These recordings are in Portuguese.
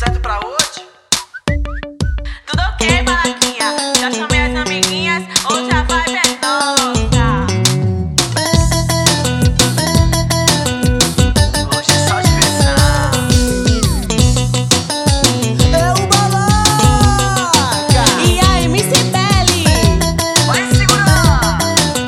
certo pra hoje? Tudo ok, Malaquinha? Já chamei as amiguinhas, hoje a vibe é nossa. Hoje é só diversão. É o Balaca! E a MC Belly? Vai segurar!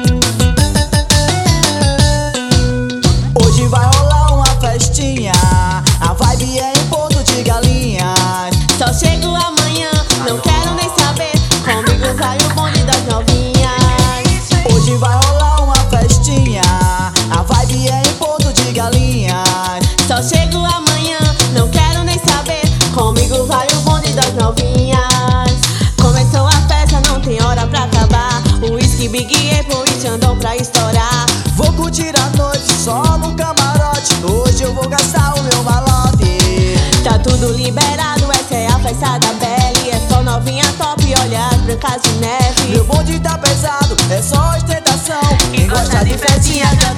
Hoje vai rolar uma festinha, a vibe é em ponto de galinhas. Só chego amanhã, não quero nem saber. Comigo vai o bonde das novinhas. Hoje vai rolar uma festinha, a vibe é em ponto de galinhas. Só chego amanhã, não quero nem saber. Comigo vai o bonde das novinhas. Começou a festa, não tem hora pra acabar. O whisky, Big Apple e Xandão pra estourar. Vou curtir a noite só no camarote, hoje eu vou gastar o meu malote. Tá tudo liberado, essa é a festa da Belly. É só novinha top, olha as brancas de neve. Meu bonde tá pesado, é só ostentação. Quem gosta de festinha já